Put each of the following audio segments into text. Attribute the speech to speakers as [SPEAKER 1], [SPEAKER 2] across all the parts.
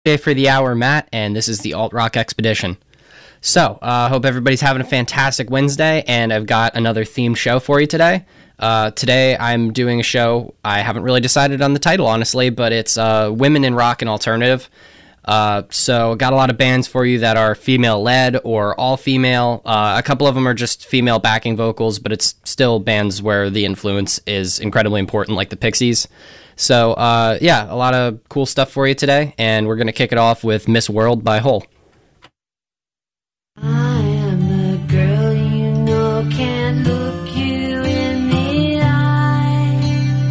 [SPEAKER 1] Day for the hour, Matt, and this is the Alt Rock Expedition. So, hope everybody's having a fantastic Wednesday, and I've got another themed show for you today. Today I'm doing a show, I haven't really decided on the title, honestly, but it's Women in Rock and Alternative. So, got a lot of bands for you that are female-led or all-female. A couple of them are just female backing vocals, but it's still bands where the influence is incredibly important, like the Pixies. So, yeah, a lot of cool stuff for you today, and we're going to kick it off with Miss World by Hole.
[SPEAKER 2] I am the girl you know can't look you in the eye.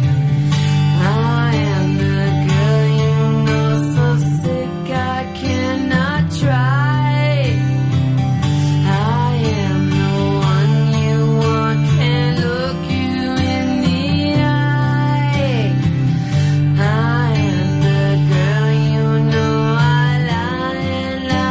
[SPEAKER 2] I am the girl you know so sick I cannot try. I am the one you want, can't look you in the eye. I am the girl you know I lie and lie.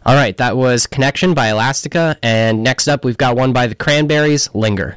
[SPEAKER 1] All right, that was Connection by Elastica, and next up we've got one by the Cranberries, Linger.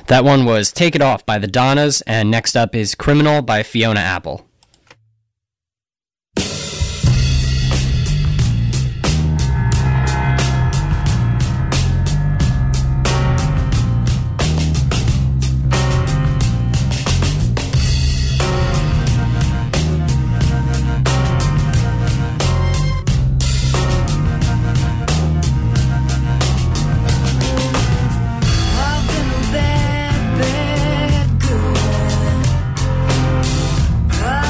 [SPEAKER 1] That one was Take It Off by the Donnas, and next up is Criminal by Fiona Apple.
[SPEAKER 2] I've been a bad, bad girl.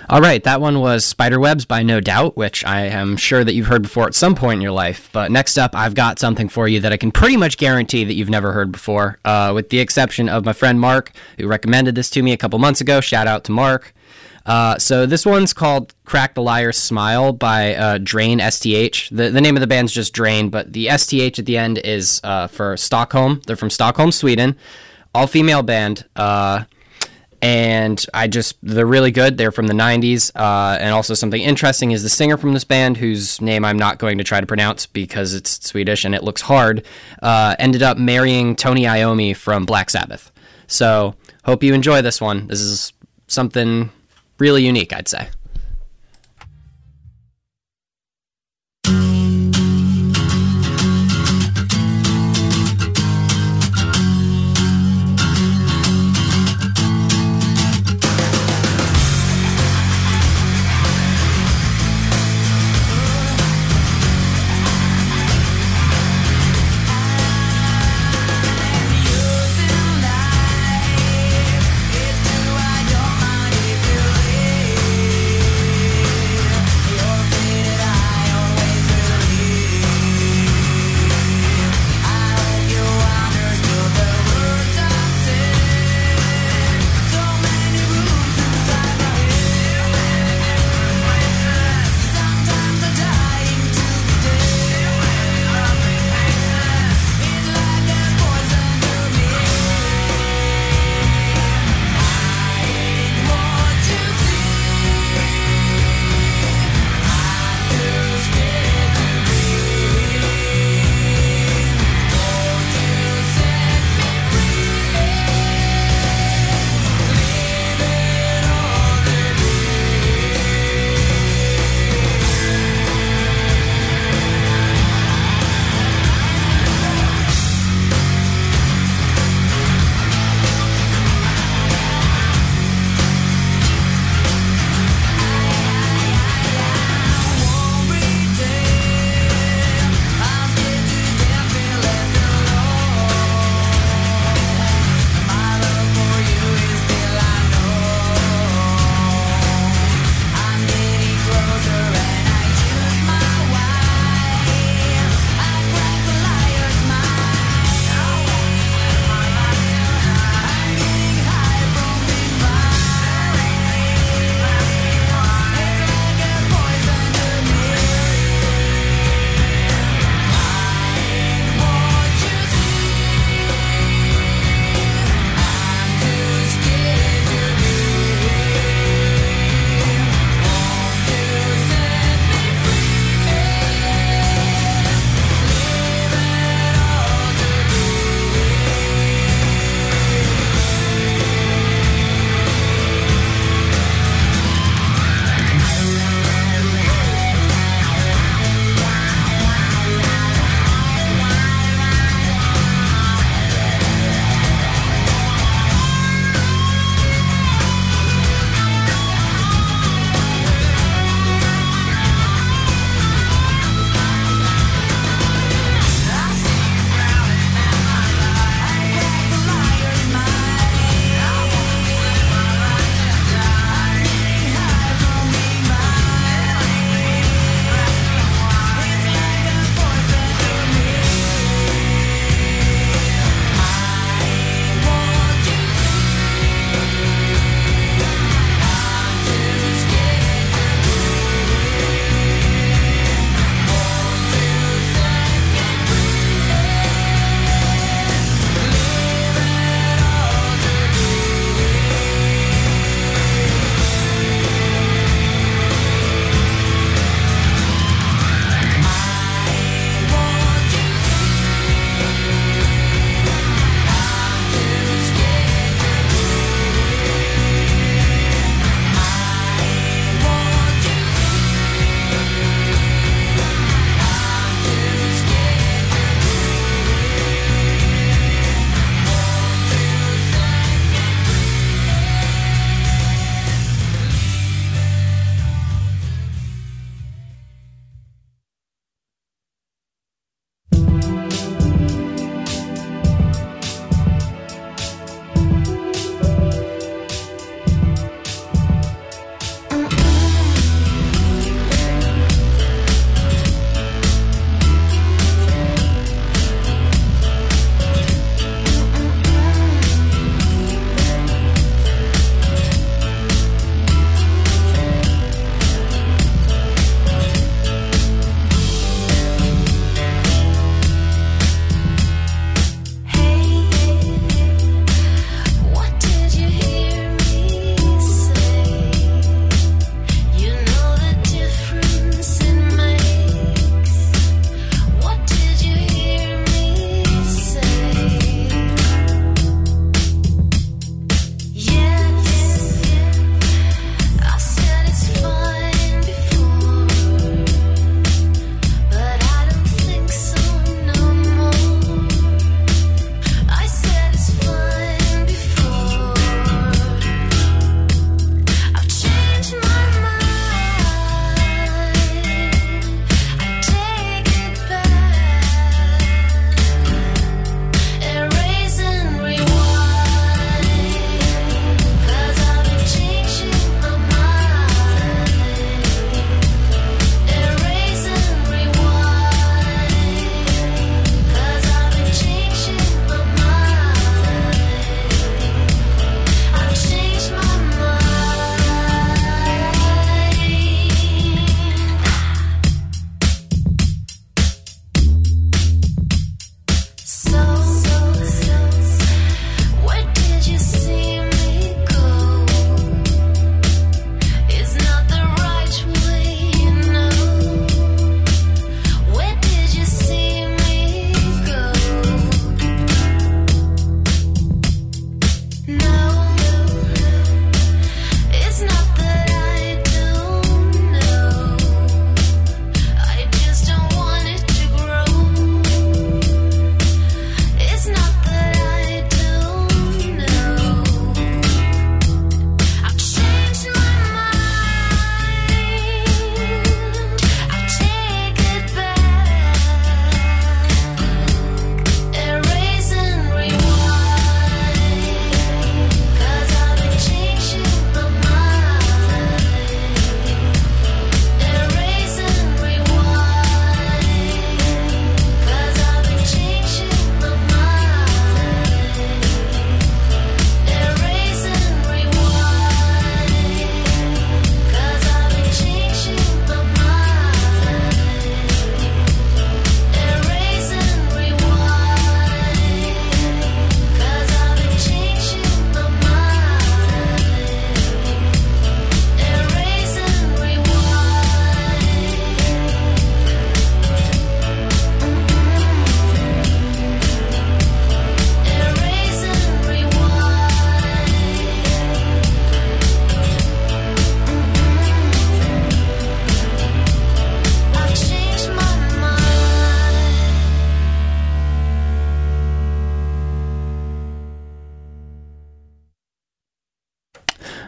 [SPEAKER 1] All right, that one was Spiderwebs by No Doubt, which I am sure that you've heard before at some point in your life. But next up, I've got something for you that I can pretty much guarantee that you've never heard before, with the exception of my friend Mark, who recommended this to me a couple months ago. Shout out to Mark. So this one's called Crack the Liar's Smile by Drain STH. The name of the band's just Drain, but the STH at the end is for Stockholm. They're from Stockholm, Sweden. All-female band. And they're really good. They're from the 90s. And also something interesting is the singer from this band, whose name I'm not going to try to pronounce because it's Swedish and it looks hard, ended up marrying Tony Iommi from Black Sabbath. So hope you enjoy this one. This is something really unique, I'd say.
[SPEAKER 2] It's true, I don't mind if you leave.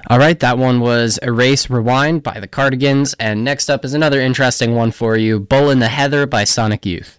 [SPEAKER 1] All right, that one was Erase Rewind by the Cardigans, and next up is another interesting one for you, Bull in the Heather by Sonic Youth.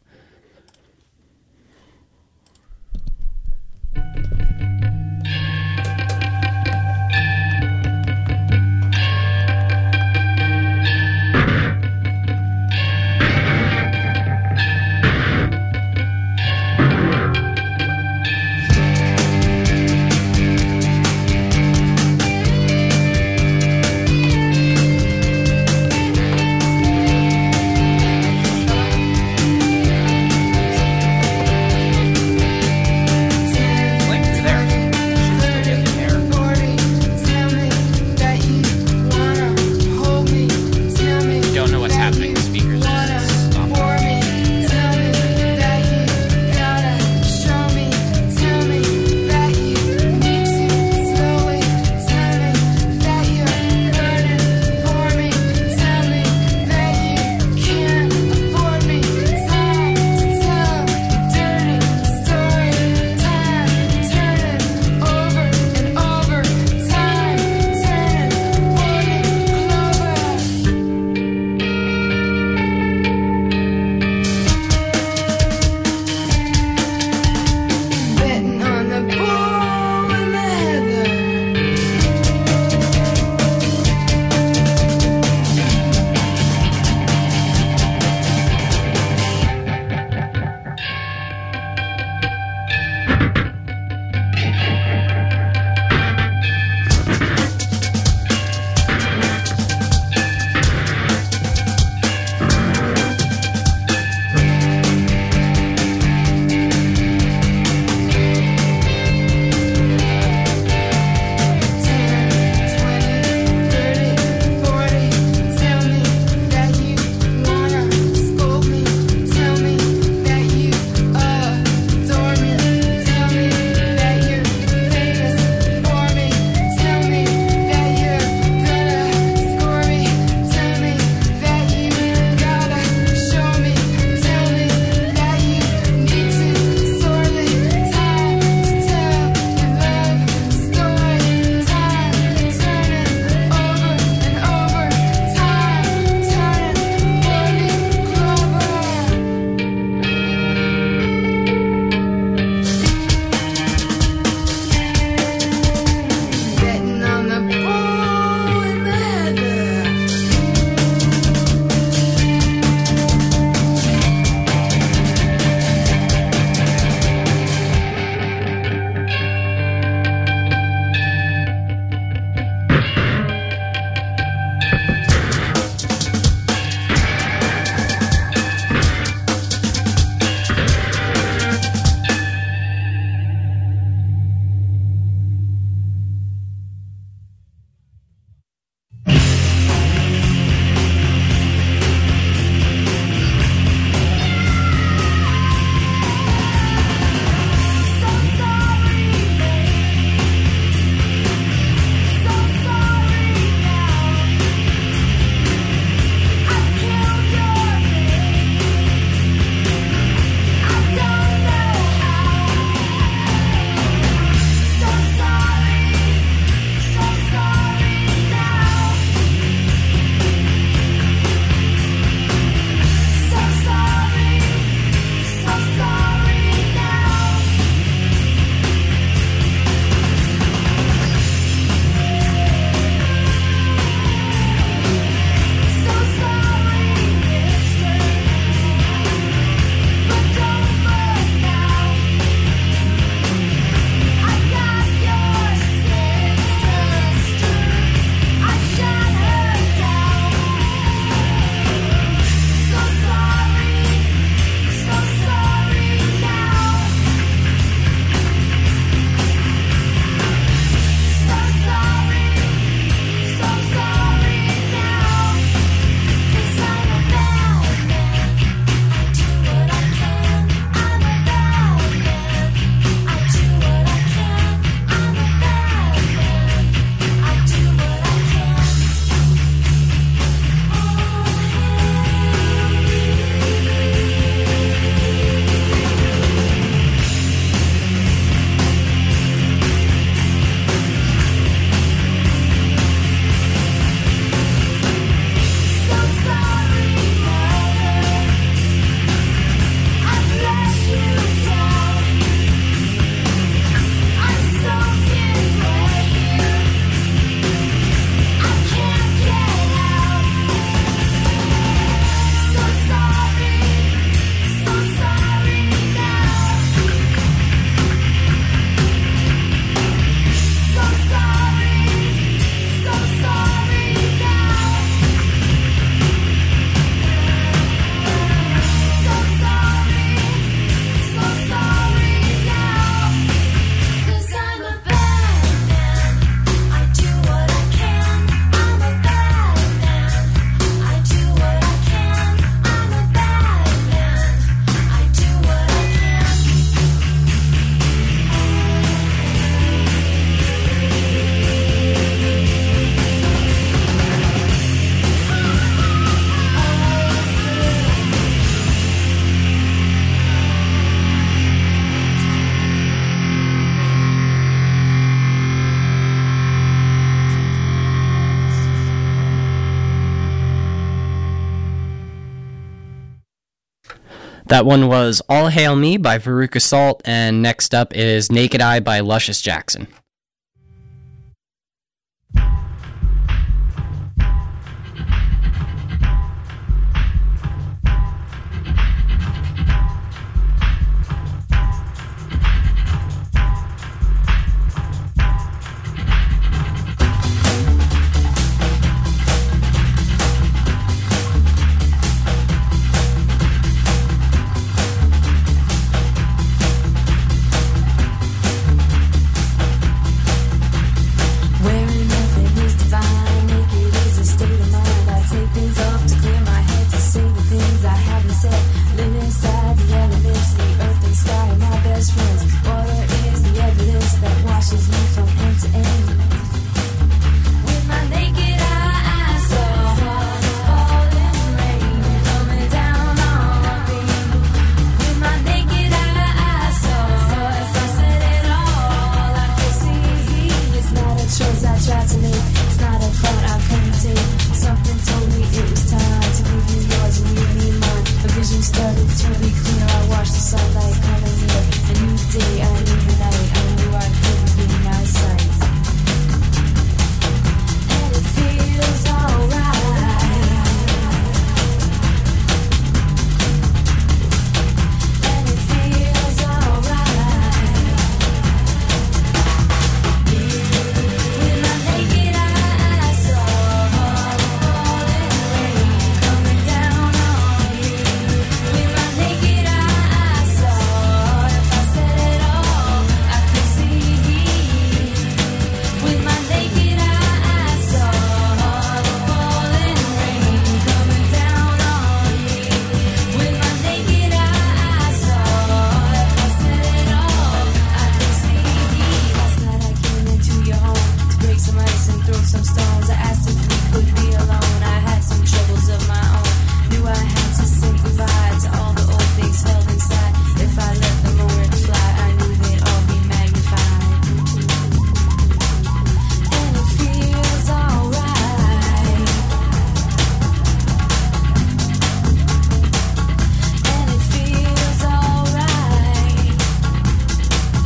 [SPEAKER 1] That one was All Hail Me by Veruca Salt, and next up is Naked Eye by Luscious Jackson.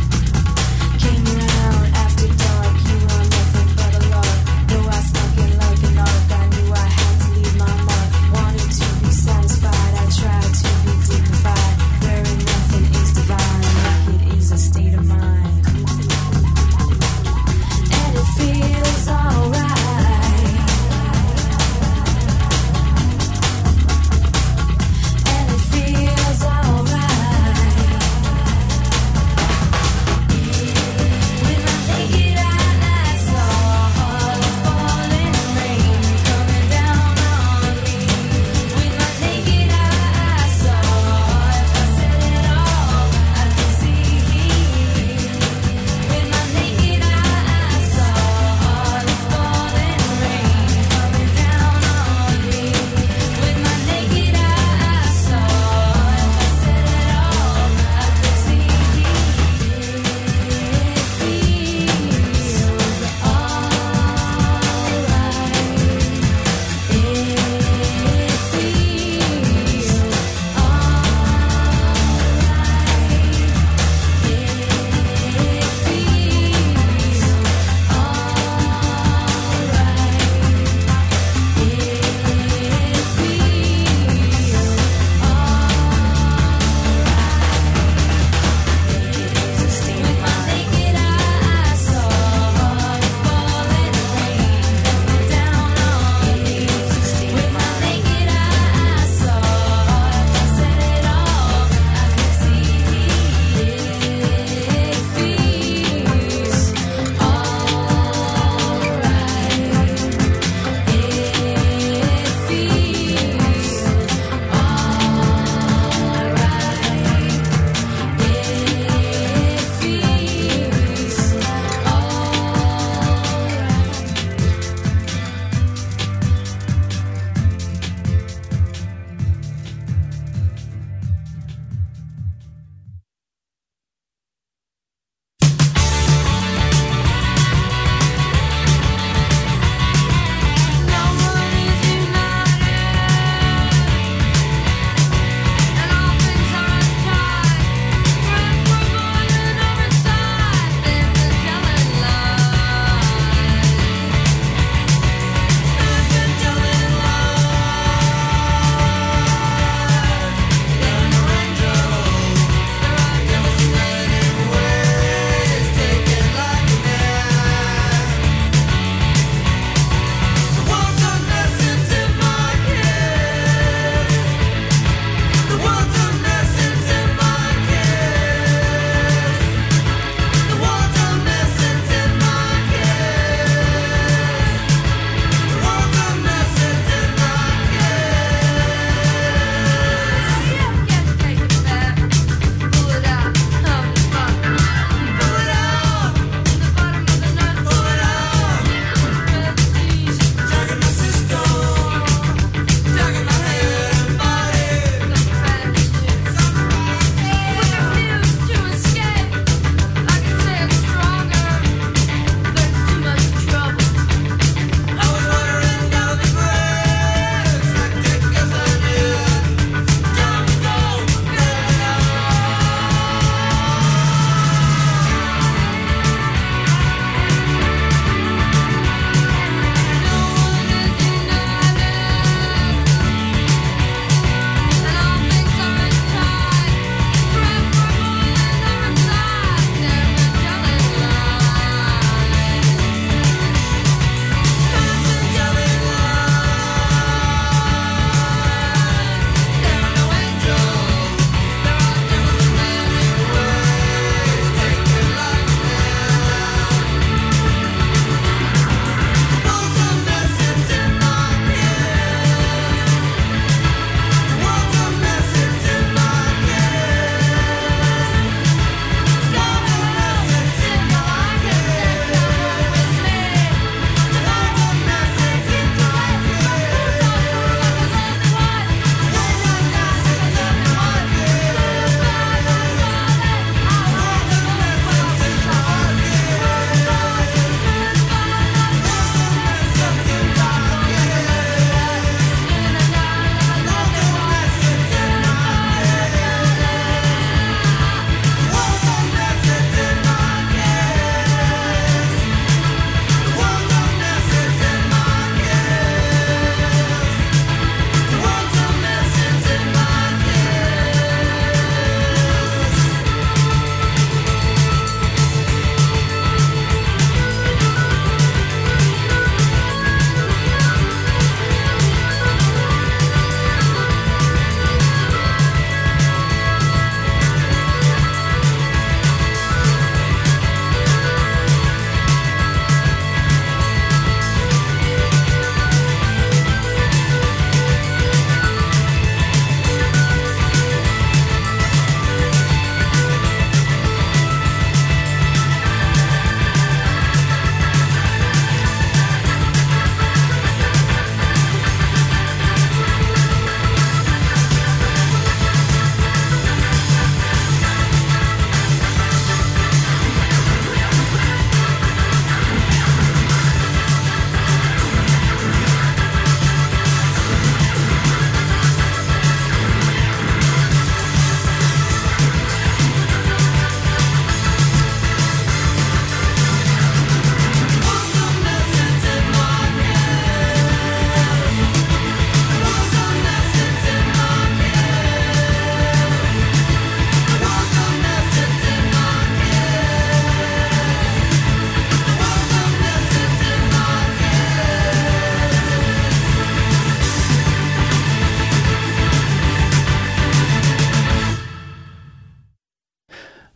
[SPEAKER 2] Came around after dark, you are nothing but a lark. Though I snuck in like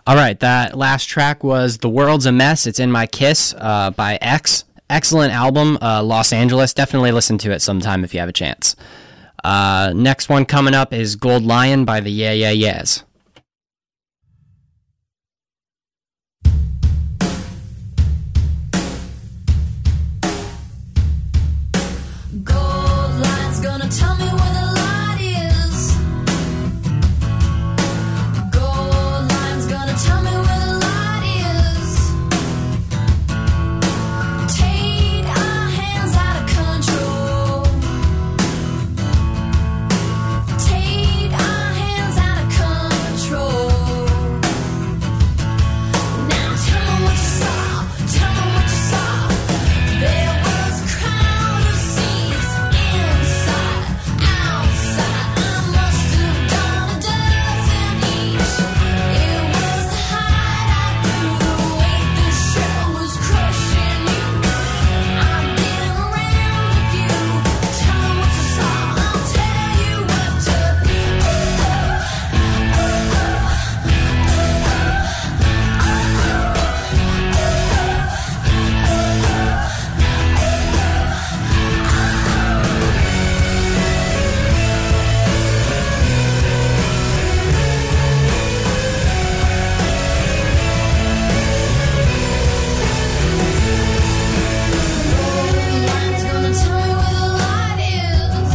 [SPEAKER 1] All right, that last track was The World's a Mess, It's in My Kiss by X. Excellent album, Los Angeles. Definitely listen to it sometime if you have a chance. Next one coming up is Gold Lion by the Yeah Yeah Yeahs.
[SPEAKER 2] Gold line's gonna tell me where the light is. Gold line's gonna tell me where the light is. Take our hands out of control. Take our hands out of control. Now tell me what you saw. Tell me what you saw. There was a crowd of seas inside, outside. I must have done a dozen each. It was the height I threw the weight. The show was crushing you. I've been around a few. Tell me what you saw. I'll tell you what to do. Gold line's gonna tell me where the light is.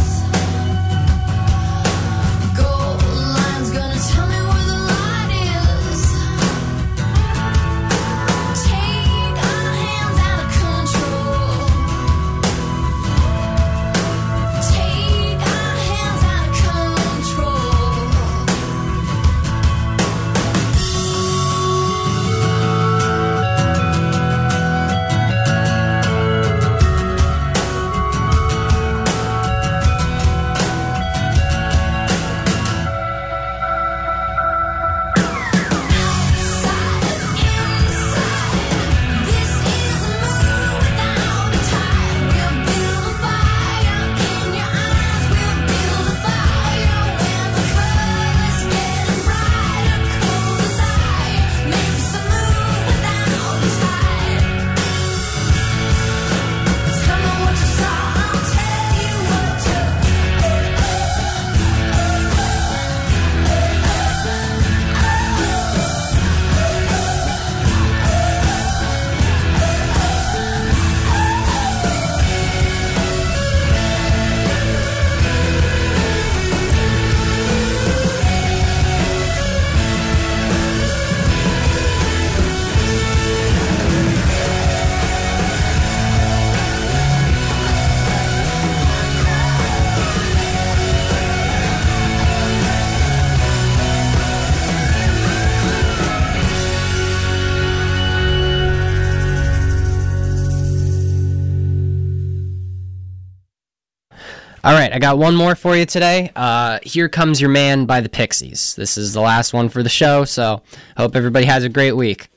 [SPEAKER 2] Gold line's gonna tell me where the light is. Take our hands out of control. Take our hands out of control. This is a moon without a tide. We'll build a fire in your eyes. We'll build a fire when the colors get brighter. Cold desire makes a moon without a tide. Tell me what you saw. I'll tell you what to do.
[SPEAKER 1] All right, I got one more for you today. Here Comes Your Man by the Pixies. This is the last one for the show, so hope everybody has a great week.